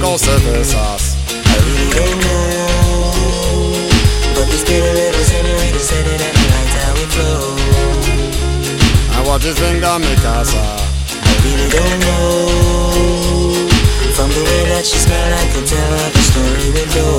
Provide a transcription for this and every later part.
called cervezas. I really don't know, but this pretty little senorita said it and I liked how it flowed. And what is venga mi casa? I really don't know, from the way that she smelled I could tell how the story would go.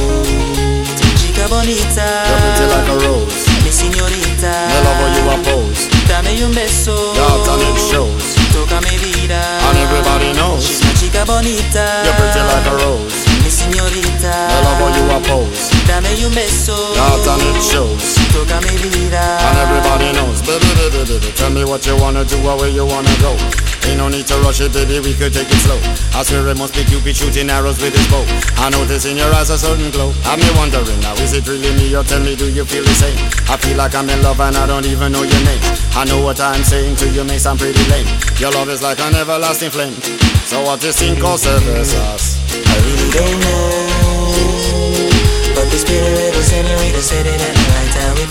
Chica bonita, You're pretty like a rose. mi signorita, Me love how you oppose. dame un beso, Out and it shows. tócame vida. And everybody knows. She's my chica bonita, You're pretty like a rose. mi signorita, Me love how you oppose. dame un beso, Out and it shows. tócame vida. And everybody knows. Baby, tell me what you wanna do or where you wanna go. Ain't no need to rush it, baby, we could take it slow. I swear it must be Cupid shooting arrows with his bow. I notice in your eyes a certain glow. Have me wondering now, is it really me or tell me, do you feel the same? I feel like I'm in love and I don't even know your name. I know what I'm saying to you may sound pretty lame. Your love is like an everlasting flame. So what this thing called cervezas? I really don't know, but this pretty little senorita said it and I liked how it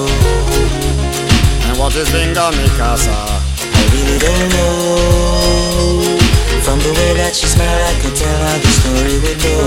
flowed. And what is venga mi casa? I really don't know, from the way that she smelled I could tell how the story would go.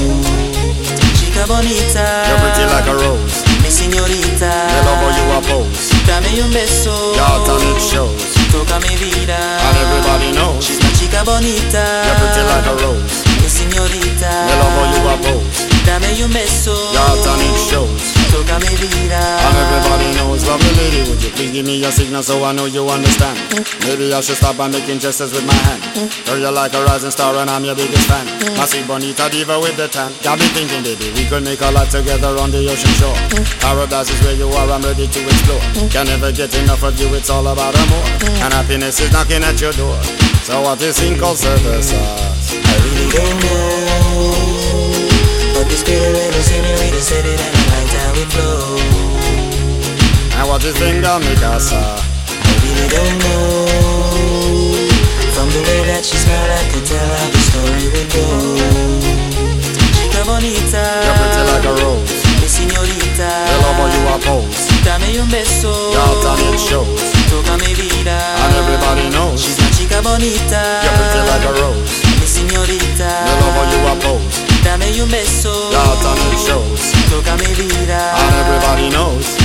Chica bonita, You're pretty like a rose. mi signorita, Me love how you oppose. dame un beso, Out and it shows. tócame vida. And everybody knows. She's my chica bonita, You're pretty like a rose. mi signorita, Me love how you oppose. dame un beso, Out and it shows. tócame vida. And everybody knows. Lovely lady, would you please give me a signal so I know you understand? Maybe I should stop by making gestures with my hand. Girl, you're like a rising star and I'm your biggest fan. My sweet bonita diva with the tan. Got me thinking, baby, we could make a life together on the ocean shore. Paradise is where you are, I'm ready to explore. Can never get enough of you, it's all about more. And happiness is knocking at your door. So what is thing called cervezas? I really don't know, but this pretty little senorita said it and I liked how it flowed. And what is venga mi casa? I really don't know, from the way that she smelled I could tell how the story would go. Chica bonita, You're pretty like a rose. mi signorita, Me love how you oppose. dame un beso, Out and it shows. tócame vida. And everybody knows. She's my chica bonita, You're pretty like a rose. mi signorita, Me love how you oppose. dame un beso, Out and it shows. tócame vida. And everybody knows.